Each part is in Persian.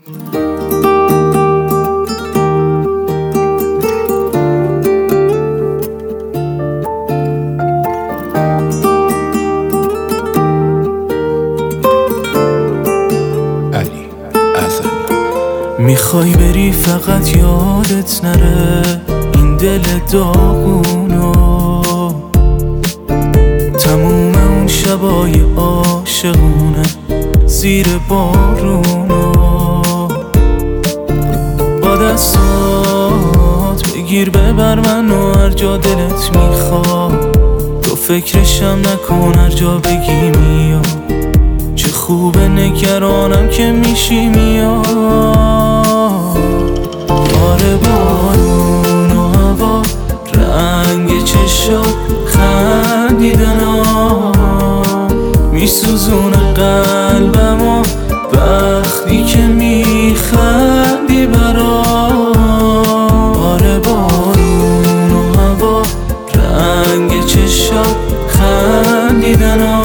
میخوای بری فقط یادت نره این دل داغونو، تموم اون شبای عاشقونه زیر بارونو. با دستات بگیر ببر منو هر جا دلت میخواد، تو فکرشم نکن هر جا بگی میاد. چه خوبه نگرانم که میشی میاد. آره بارون و هوا، رنگ چشات، خندیدنا میسوزونه قلبمو وقتی که میخندی برا. آره بارون و هوا، رنگ چشات، خندیدنا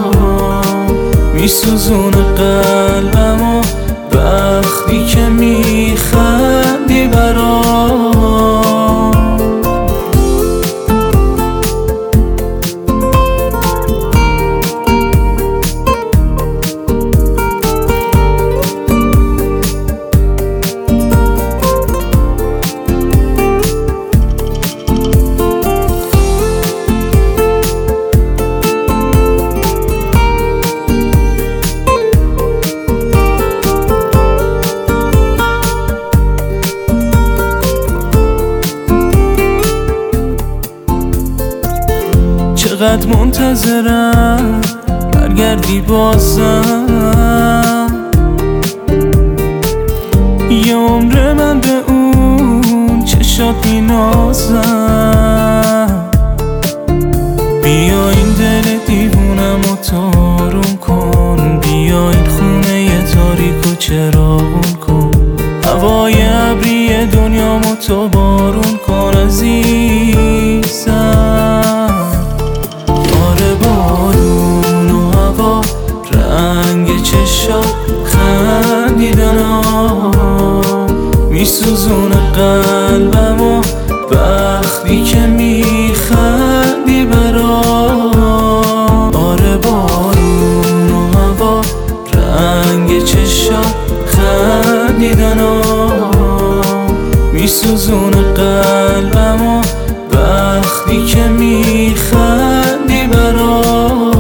میسوزونه قلبمو وقتی که میخندی برا. چقدر منتظرم برگردی بازم، یه عمر من به اون چشات مینازم. بیا این دل دیوونمو تارون کن، بیا این خونه تاریکو چراغون کن، هوای ابری دنیامو تو بارون کن عزیزم. بارون و هوا، رنگ چشات، خندیدنا میسوزونه قلبمو وقتی که میخندی برا. آره بارون و هوا، رنگ چشات، خندیدنا میسوزونه قلبمو وقتی که میخندی برا.